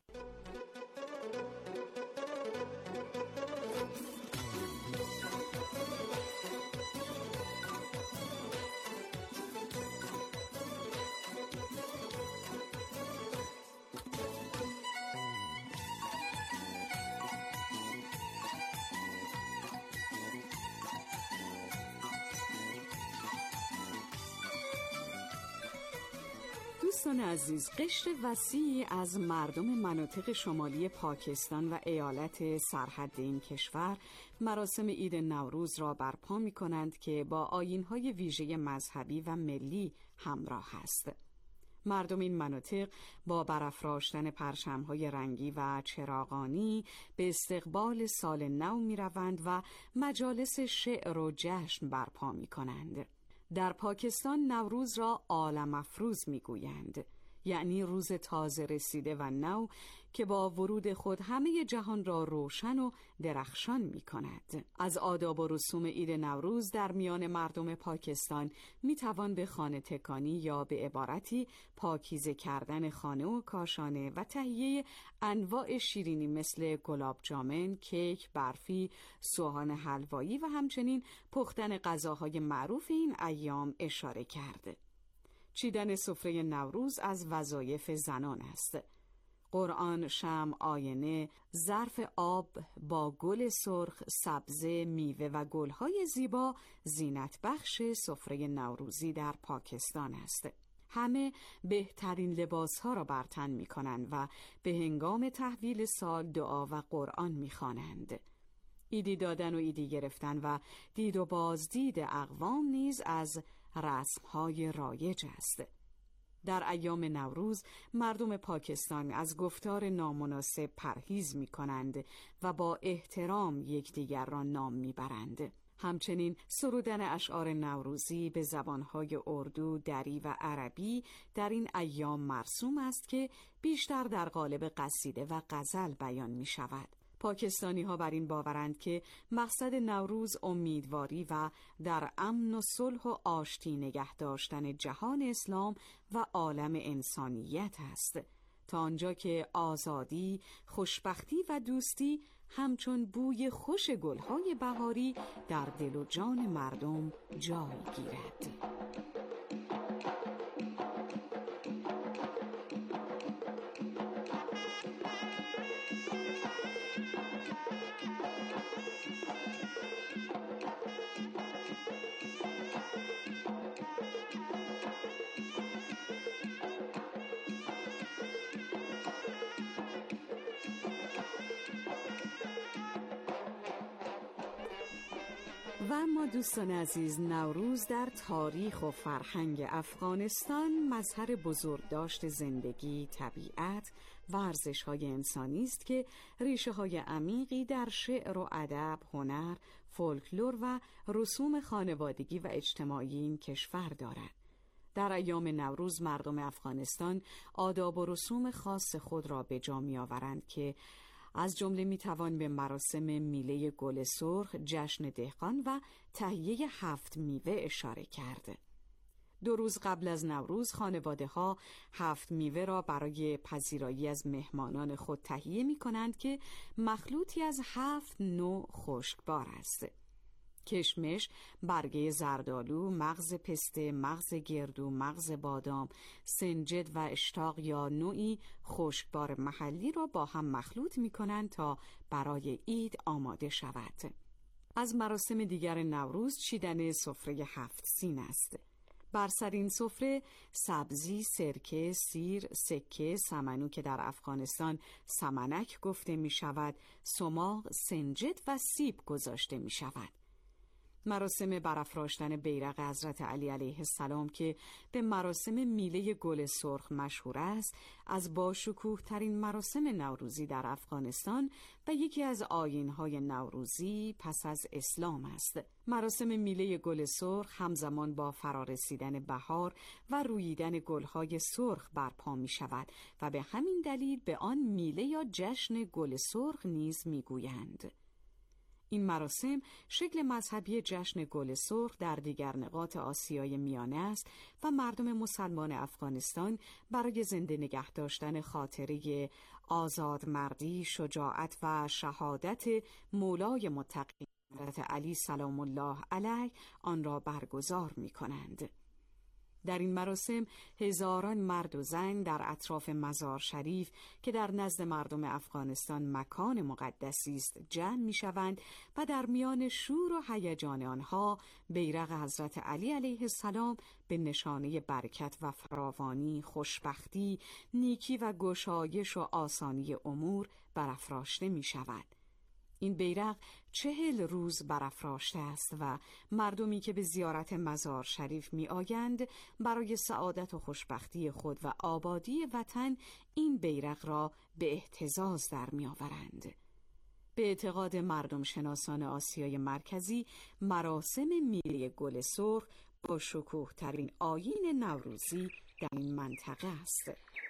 دوستان عزیز، قشر وسیعی از مردم مناطق شمالی پاکستان و ایالت سرحد این کشور مراسم عید نوروز را برپا می کنند که با آیین‌های ویژه مذهبی و ملی همراه است. مردم این مناطق با برافراشتن پرچم‌های رنگی و چراغانی به استقبال سال نو می‌روند و مجالس شعر و جشن برپا می‌کنند. در پاکستان نوروز را عالم افروز می‌گویند، یعنی روز تازه رسیده و نو که با ورود خود همه جهان را روشن و درخشان می کند. از آداب و رسوم عید نوروز در میان مردم پاکستان می توان به خانه تکانی یا به عبارتی پاکیزه کردن خانه و کاشانه و تهیه انواع شیرینی مثل گلاب جامن، کیک، برفی، سوهان حلوایی و همچنین پختن غذاهای معروف این ایام اشاره کرد. چیدن سفره نوروز از وظایف زنان است. قرآن، شمع، آینه، ظرف آب با گل سرخ، سبزه، میوه و گلهای زیبا زینت بخش سفره نوروزی در پاکستان است. همه بهترین لباسها را بر تن می کنند و به هنگام تحویل سال دعا و قرآن می خوانند. ایدی دادن و ایدی گرفتن و دید و بازدید اقوام نیز از رسم‌های رایج است. در ایام نوروز مردم پاکستان از گفتار نامناسب پرهیز می‌کنند و با احترام یکدیگر را نام می‌برند. همچنین سرودن اشعار نوروزی به زبان‌های اردو، دری و عربی در این ایام مرسوم است که بیشتر در قالب قصیده و غزل بیان می‌شود. پاکستانی ها بر این باورند که مقصد نوروز امیدواری و در امن و صلح و آشتی نگه داشتن جهان اسلام و عالم انسانیت است، تا آنجا که آزادی، خوشبختی و دوستی همچون بوی خوش گلهای بهاری در دل و جان مردم جای گیرد. و اما دوستان عزیز، نوروز در تاریخ و فرهنگ افغانستان مظهر بزرگداشت زندگی، طبیعت و ارزش‌های انسانی است که ریشه‌های عمیقی در شعر و ادب، هنر، فولکلور و رسوم خانوادگی و اجتماعی این کشور دارد. در ایام نوروز مردم افغانستان آداب و رسوم خاص خود را به جا می‌آورند که از جمله میتوان به مراسم میله گل سرخ، جشن دهقان و تهیه هفت میوه اشاره کرد. دو روز قبل از نوروز خانواده ها هفت میوه را برای پذیرایی از مهمانان خود تهیه می کنند که مخلوطی از هفت نوع خشکبار است: کشمش، برگه زردآلو، مغز پسته، مغز گردو، مغز بادام، سنجد و اشتاق یا نوعی خشکبار محلی را با هم مخلوط می کنند تا برای عید آماده شود. از مراسم دیگر نوروز چیدن سفره هفت سین است. بر سر این سفره سبزی، سرکه، سیر، سکه، سمنو که در افغانستان سمنک گفته می شود، سماق، سنجد و سیب گذاشته می شود. مراسم برافراشتن بیرق حضرت علی علیه السلام که به مراسم میله گل سرخ مشهور است، از باشکوه ترین مراسم نوروزی در افغانستان و یکی از آیین‌های نوروزی پس از اسلام است. مراسم میله گل سرخ همزمان با فرارسیدن بهار و روییدن گل‌های سرخ برپا می شود و به همین دلیل به آن میله یا جشن گل سرخ نیز می گویند. این مراسم شکل مذهبی جشن گل سرخ در دیگر نقاط آسیای میانه است و مردم مسلمان افغانستان برای زنده نگه داشتن خاطره آزادمردی، شجاعت و شهادت مولای متقین حضرت علی سلام الله علیه آن را برگزار می کنند. در این مراسم هزاران مرد و زن در اطراف مزار شریف که در نزد مردم افغانستان مکان مقدسی است جمع می شوند و در میان شور و هیجان آنها بیرق حضرت علی علیه السلام به نشانه برکت و فراوانی، خوشبختی، نیکی و گشایش و آسانی امور برافراشته می شود. این بیرق چهل روز برافراشته است و مردمی که به زیارت مزار شریف می آیند برای سعادت و خوشبختی خود و آبادی وطن این بیرق را به اهتزاز در می آورند. به اعتقاد مردم شناسان آسیای مرکزی، مراسم میله گل سرخ با شکوه ترین آیین نوروزی در این منطقه است.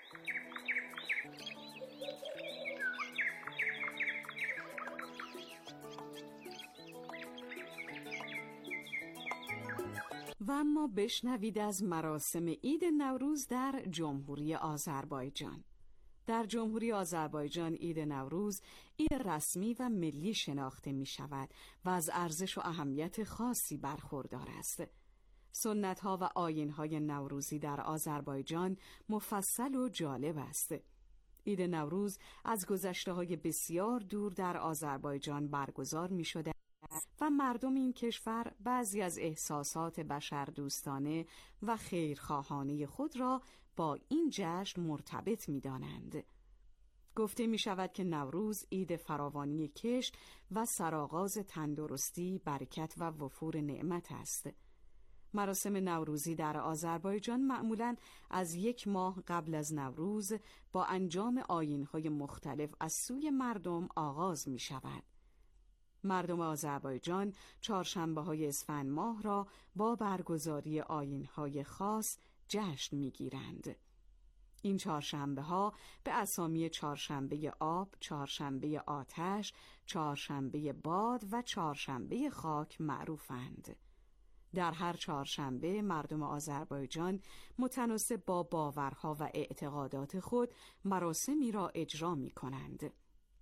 و اما بشنوید از مراسم عید نوروز در جمهوری آذربایجان. در جمهوری آذربایجان عید نوروز عید رسمی و ملی شناخته می شود و از ارزش و اهمیت خاصی برخوردار است. سنت‌ها و آیین‌های نوروزی در آذربایجان مفصل و جالب است. عید نوروز از گذشته‌های بسیار دور در آذربایجان برگزار می‌شده و مردم این کشور بعضی از احساسات بشردوستانه و خیرخواهانه خود را با این جشن مرتبط می‌دانند. گفته می‌شود که نوروز عید فراوانی کشت و سرآغاز تندرستی، برکت و وفور نعمت است. مراسم نوروزی در آذربایجان معمولاً از یک ماه قبل از نوروز با انجام آیین‌های مختلف از سوی مردم آغاز می‌شود. مردم آذربایجان چهارشنبه‌های اسفند ماه را با برگزاری آیین‌های خاص جشن می‌گیرند. این چهارشنبه‌ها به اسامی چهارشنبه آب، چهارشنبه آتش، چهارشنبه باد و چهارشنبه خاک معروفند. در هر چهارشنبه مردم آذربایجان متناسب با باورها و اعتقادات خود مراسمی را اجرا می‌کنند.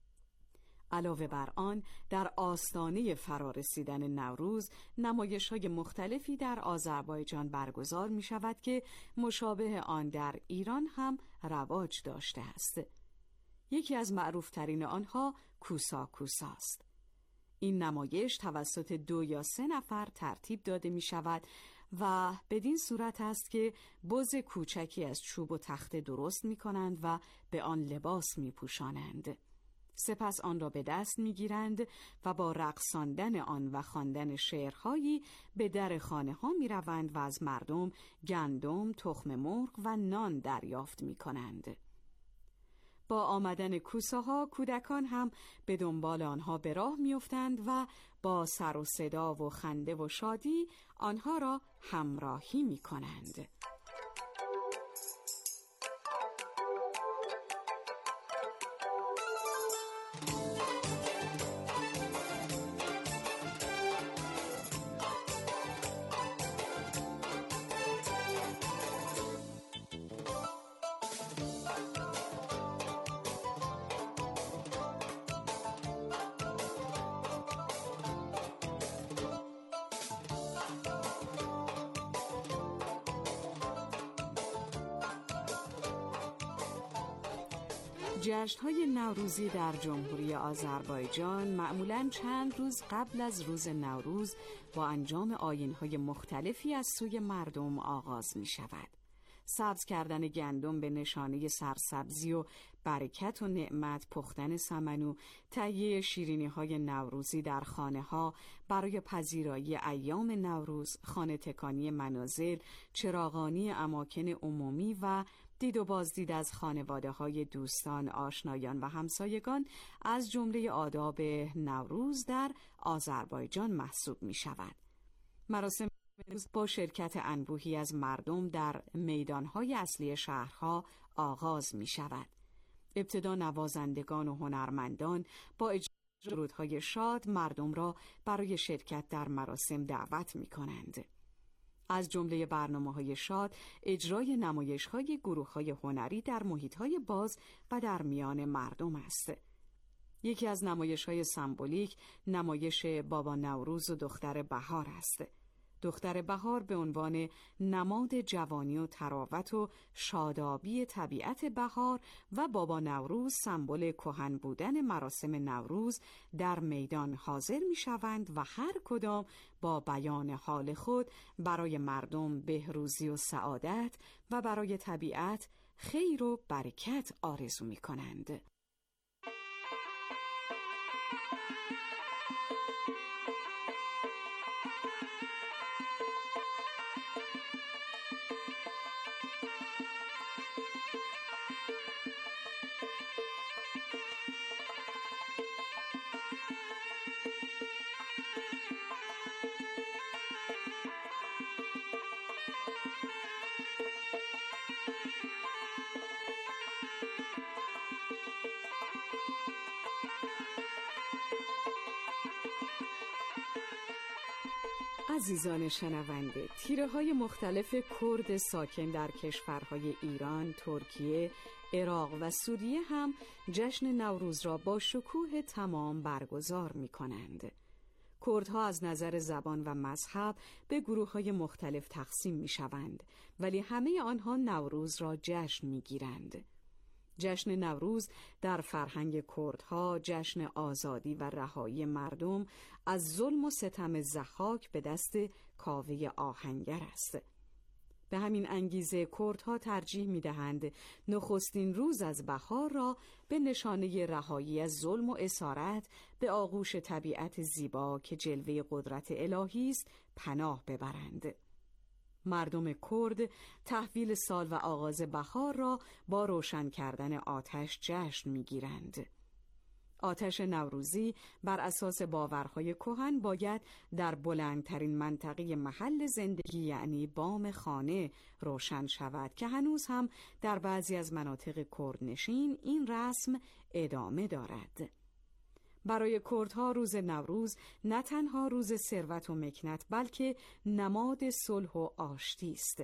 علاوه بر آن، در آستانه فرارسیدن نوروز نمایش‌های مختلفی در آذربایجان برگزار می‌شود که مشابه آن در ایران هم رواج داشته است. یکی از معروف‌ترین آنها کوسا کوسا است. این نمایش توسط دو یا سه نفر ترتیب داده می‌شود و بدین صورت است که بز کوچکی از چوب و تخته درست می‌کنند و به آن لباس می‌پوشانند. سپس آن را به دست می‌گیرند و با رقصاندن آن و خواندن شعرهایی به در خانه‌ها می‌روند و از مردم گندم، تخم مرغ و نان دریافت می‌کنند. با آمدن کوساها کودکان هم به دنبال آنها به راه می‌افتند و با سر و صدا و خنده و شادی آنها را همراهی می‌کنند. جشن‌های نوروزی در جمهوری آذربایجان معمولاً چند روز قبل از روز نوروز با انجام آیین‌های مختلفی از سوی مردم آغاز می‌شود. سبز کردن گندم به نشانه سرسبزی و برکت و نعمت، پختن سمنو، تهیه شیرینی‌های نوروزی در خانه‌ها برای پذیرایی ایام نوروز، خانه تکانی منازل، چراغانی اماکن عمومی و دید و بازدید از خانواده‌های دوستان، آشنایان و همسایگان از جمله آداب نوروز در آذربایجان محسوب می‌شود. مراسم با شرکت انبوهی از مردم در میدان‌های اصلی شهرها آغاز می‌شود. ابتدا نوازندگان و هنرمندان با اجرای سرودهای شاد مردم را برای شرکت در مراسم دعوت می‌کنند. از جمله برنامه‌های شاد اجرای نمایش‌های گروه‌های هنری در محیط‌های باز و در میان مردم است. یکی از نمایش‌های سمبولیک نمایش بابا نوروز و دختر بهار است. دختر بهار به عنوان نماد جوانی و تراوت و شادابی طبیعت بهار و بابا نوروز سمبل کهن بودن مراسم نوروز در میدان حاضر می شوند و هر کدام با بیان حال خود برای مردم بهروزی و سعادت و برای طبیعت خیر و برکت آرزو می کنند. عزیزان شنونده، تیره های مختلف کرد ساکن در کشورهای ایران، ترکیه، عراق و سوریه هم جشن نوروز را با شکوه تمام برگزار می کنند. کردها از نظر زبان و مذهب به گروه های مختلف تقسیم می شوند، ولی همه آنها نوروز را جشن می گیرند. جشن نوروز در فرهنگ کردها جشن آزادی و رهایی مردم از ظلم و ستم ضحاک به دست کاوه آهنگر است. به همین انگیزه کردها ترجیح می‌دهند نخستین روز از بهار را به نشانه رهایی از ظلم و اسارت به آغوش طبیعت زیبا که جلوه قدرت الهی است پناه ببرند. مردم کرد تحویل سال و آغاز بهار را با روشن کردن آتش جشن می‌گیرند. آتش نوروزی بر اساس باورهای کهن باید در بلندترین منطقه محل زندگی یعنی بام خانه روشن شود که هنوز هم در بعضی از مناطق کردنشین این رسم ادامه دارد. برای کردها روز نوروز نه تنها روز ثروت و مکنت بلکه نماد صلح و آشتی است.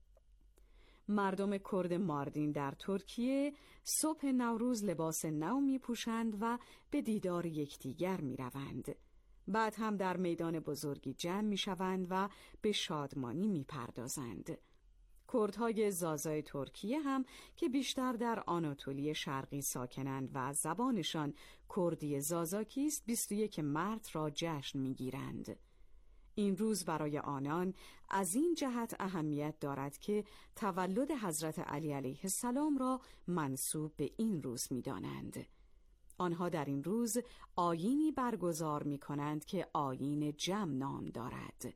مردم کرد ماردین در ترکیه صبح نوروز لباس نو می پوشند و به دیدار یکدیگر می روند. بعد هم در میدان بزرگی جمع می شوند و به شادمانی می پردازند. کردهای زازای ترکیه هم که بیشتر در آناتولی شرقی ساکنند و زبانشان کردی زازاکی است بیست و یک مارس را جشن می گیرند. این روز برای آنان از این جهت اهمیت دارد که تولد حضرت علی علیه السلام را منسوب به این روز می دانند. آنها در این روز آیینی برگزار می کنند که آیین جم نام دارد.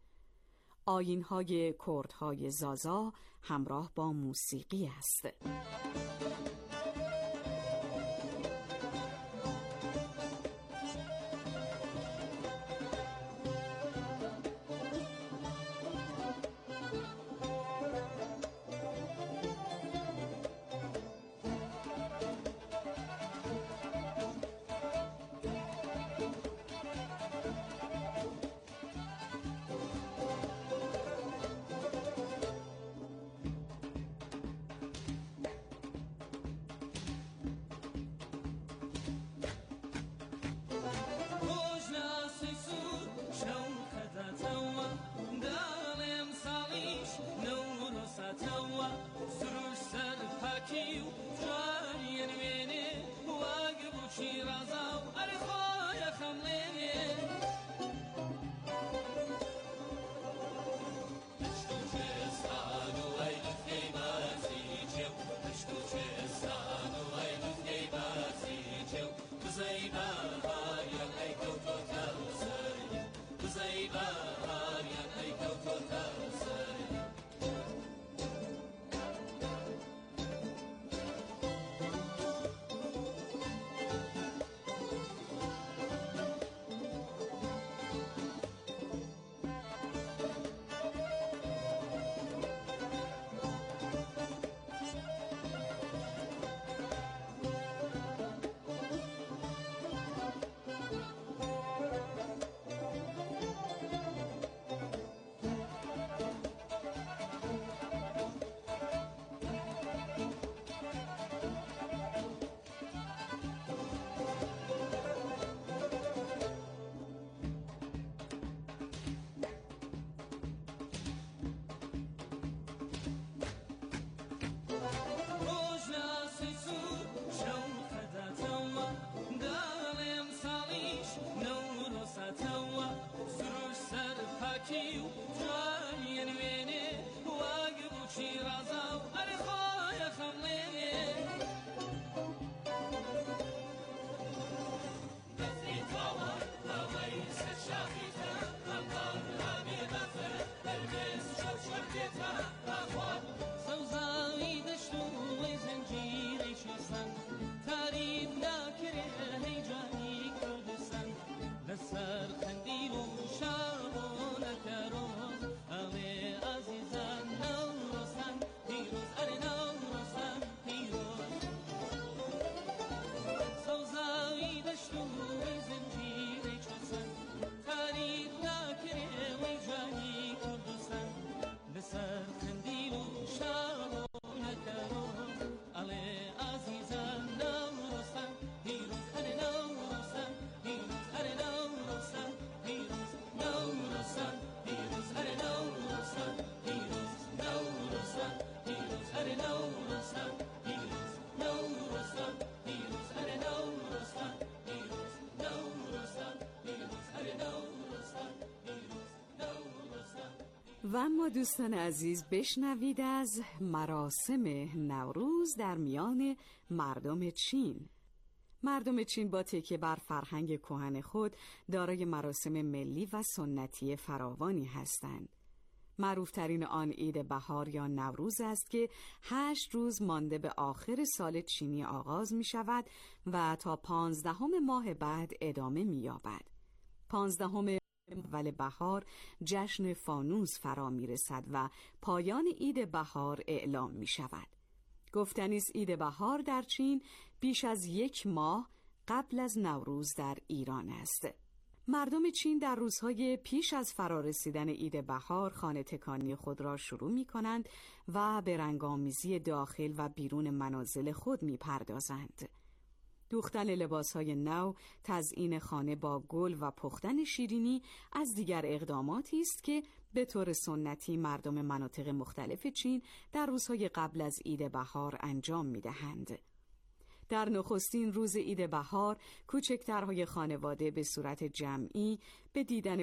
آیین‌های کردهای زازا همراه با موسیقی است. Shall و اما دوستان عزیز بشنوید از مراسم نوروز در میان مردم چین. مردم چین با تکیه بر فرهنگ کهن خود دارای مراسم ملی و سنتی فراوانی هستند. معروفترین آن عید بهار یا نوروز است که هشت روز مانده به آخر سال چینی آغاز می شود و تا پانزدهم ماه بعد ادامه می یابد. پانزدهم اول بهار جشن فانوس فرا می رسد و پایان عید بهار اعلام می شود. گفتنی است عید بهار در چین بیش از یک ماه قبل از نوروز در ایران است. مردم چین در روزهای پیش از فرارسیدن عید بهار خانه تکانی خود را شروع می کنند و به رنگامیزی داخل و بیرون منازل خود می پردازند. دوختن لباسهای نو، تزیین خانه با گل و پختن شیرینی از دیگر اقداماتی است که به طور سنتی مردم مناطق مختلف چین در روزهای قبل از عید بهار انجام می دهند. در نخستین روز عید بهار کوچکترهای خانواده به صورت جمعی به دیدن